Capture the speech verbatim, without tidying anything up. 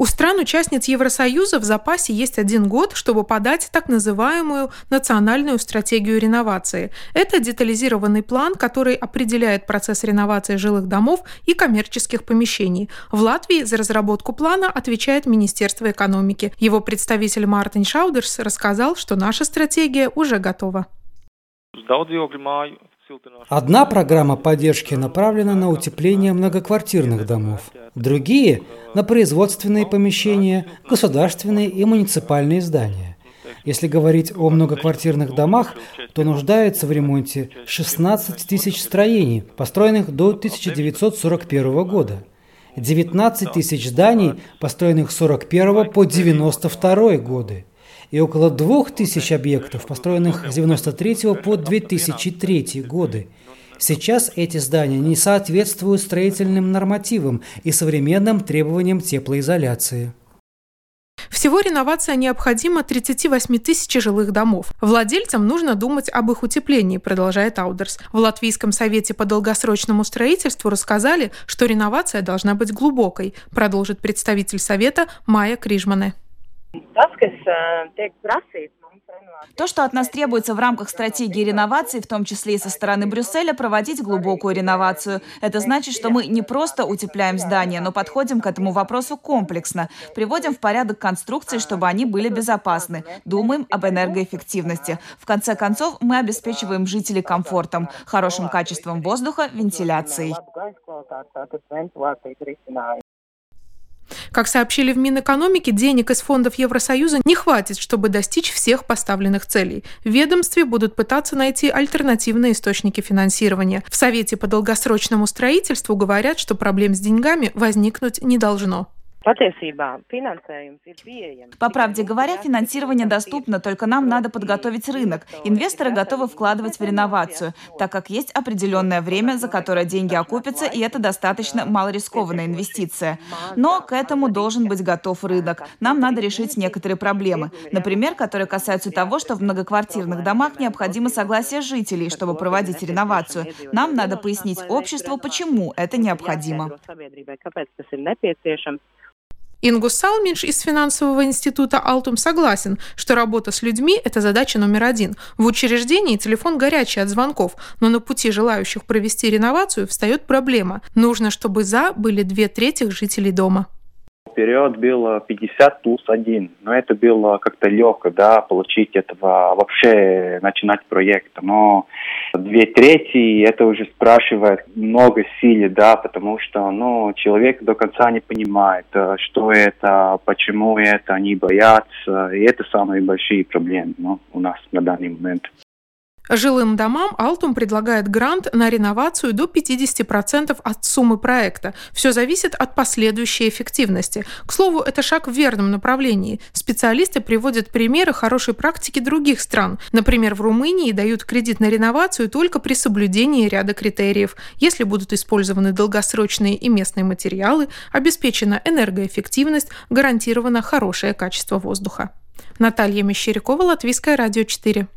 У стран-участниц Евросоюза в запасе есть один год, чтобы подать так называемую национальную стратегию реновации. Это детализированный план, который определяет процесс реновации жилых домов и коммерческих помещений. В Латвии за разработку плана отвечает Министерство экономики. Его представитель Мартин Шаудерс рассказал, что наша стратегия уже готова. Одна программа поддержки направлена на утепление многоквартирных домов, другие – на производственные помещения, государственные и муниципальные здания. Если говорить о многоквартирных домах, то нуждается в ремонте шестнадцать тысяч строений, построенных до тысяча девятьсот сорок первого года, девятнадцать тысяч зданий, построенных с сорок первого по девяносто второй годы, и около двух тысяч объектов, построенных с девяносто третьего по две тысячи третий годы. Сейчас эти здания не соответствуют строительным нормативам и современным требованиям теплоизоляции. Всего реновация необходима тридцати восьми тысяч жилых домов. Владельцам нужно думать об их утеплении, продолжает Аудерс. В Латвийском совете по долгосрочному строительству рассказали, что реновация должна быть глубокой, продолжит представитель совета Майя Крижмане. То, что от нас требуется в рамках стратегии реновации, в том числе и со стороны Брюсселя, проводить глубокую реновацию. Это значит, что мы не просто утепляем здания, но подходим к этому вопросу комплексно. Приводим в порядок конструкции, чтобы они были безопасны. Думаем об энергоэффективности. В конце концов, мы обеспечиваем жителей комфортом, хорошим качеством воздуха, вентиляцией. Как сообщили в Минэкономике, денег из фондов Евросоюза не хватит, чтобы достичь всех поставленных целей. В ведомстве будут пытаться найти альтернативные источники финансирования. В Совете по долгосрочному строительству говорят, что проблем с деньгами возникнуть не должно. По правде говоря, финансирование доступно, только нам надо подготовить рынок. Инвесторы готовы вкладывать в реновацию, так как есть определенное время, за которое деньги окупятся, и это достаточно малорискованная инвестиция. Но к этому должен быть готов рынок. Нам надо решить некоторые проблемы, например, которые касаются того, что в многоквартирных домах необходимо согласие жителей, чтобы проводить реновацию. Нам надо пояснить обществу, почему это необходимо. Ингус Салминш из финансового института Алтум согласен, что работа с людьми – это задача номер один. В учреждении телефон горячий от звонков, но на пути желающих провести реновацию встает проблема. Нужно, чтобы «за» были две трети жителей дома. Период был пятьдесят плюс один, но это было как-то легко, да, получить этого, вообще начинать проект. Но две трети, это уже спрашивает много сил, да, потому что, ну, человек до конца не понимает, что это, почему это, они боятся, и это самые большие проблемы, ну, у нас на данный момент. Жилым домам Алтум предлагает грант на реновацию до пятидесяти процентов от суммы проекта. Все зависит от последующей эффективности. К слову, это шаг в верном направлении. Специалисты приводят примеры хорошей практики других стран. Например, в Румынии дают кредит на реновацию только при соблюдении ряда критериев. Если будут использованы долгосрочные и местные материалы, обеспечена энергоэффективность, гарантировано хорошее качество воздуха. Наталья Мещерякова, Латвийское радио четыре.